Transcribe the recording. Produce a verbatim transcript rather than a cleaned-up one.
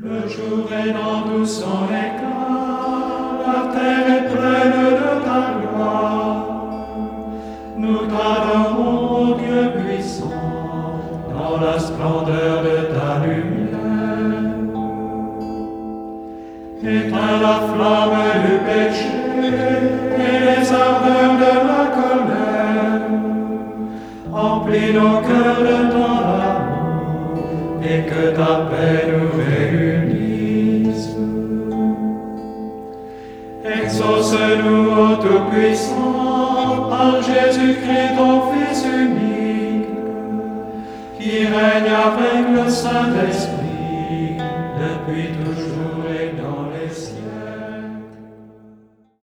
Le jour est dans tout son éclat, la terre est pleine de ta gloire. Nous t'adorons, Dieu puissant, dans la splendeur de ta lumière. Éteins la flamme du péché et les ardeurs de la colère. Emplis nos cœurs de ton amour et que ta paix nous réunisse. Exauce-nous, ô Tout-Puissant, par Jésus-Christ, ton Fils unique, qui règne avec le Saint-Esprit depuis toujours.